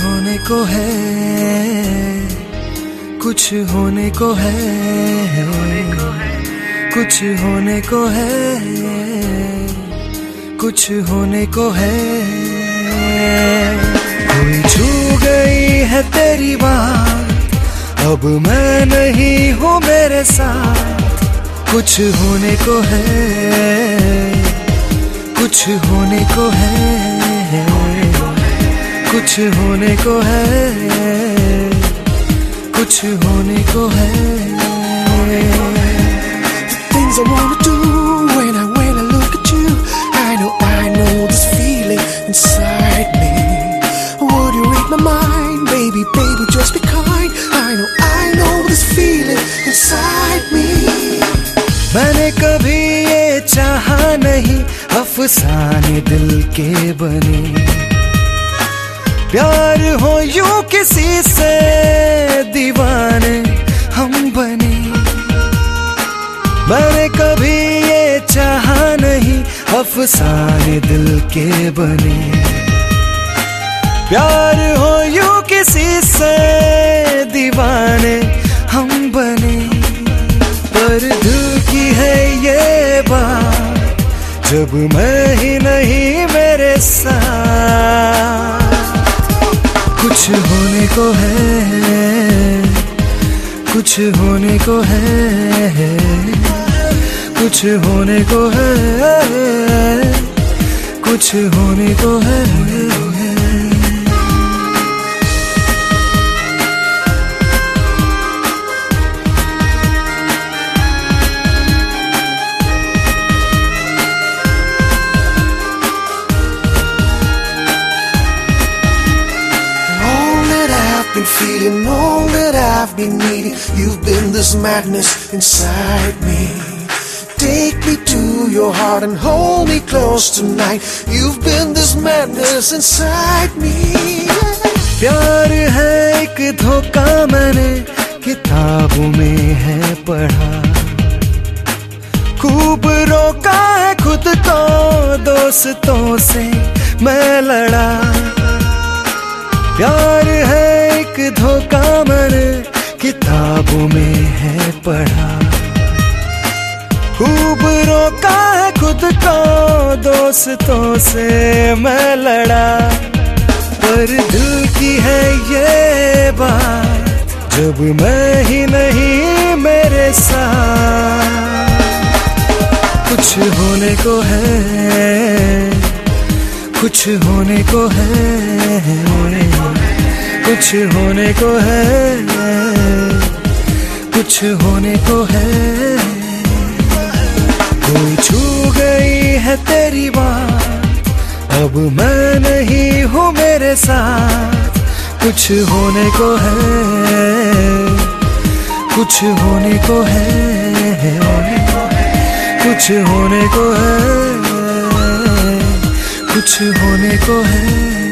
होने को है, कुछ होने को है, कुछ होने को है, कुछ होने को है। कोई छू गई है तेरी बात, अब मैं नहीं हूँ मेरे साथ। कुछ होने को है, कुछ होने को है, कुछ होने को है, कुछ होने को है। The things I wanna do when I look at you, I know this feeling inside me. Would you read my mind, baby, just be kind. I know this feeling inside me. मैंने कभी ये चाहा नहीं, अफसाने दिल के बने, प्यार हो यूं किसी से, दीवाने हम बने। मैंने कभी ये चाहा नहीं, अफसाने दिल के बने, प्यार हो यूं किसी से, दीवाने हम बने। पर दिल की है ये बात, जब मैं ही नहीं मेरे साथ। कुछ होने को है, कुछ होने को है, कुछ होने को है, कुछ होने को है। Been feeling all that I've been needing. You've been this madness inside me. Take me to your heart and hold me close tonight. You've been this madness inside me. प्यार है एक धोखा, मैंने किताबों में है पढ़ा, खूब रोका है खुद को, दोस्तों से मैं लड़ा। प्यार है एक धोखा, मैंने किताबों में है पढ़ा, खूब रोका है खुद को, दोस्तों से मैं लड़ा। पर दिल की है ये बात, जब मैं ही नहीं मेरे साथ। कुछ होने को है, कुछ होने को है, कुछ होने को है, कुछ होने को है। कोई छू गई है तेरी बात, अब मैं नहीं हूँ मेरे साथ। कुछ होने को है, कुछ होने को है, कुछ होने को है, कुछ होने को है।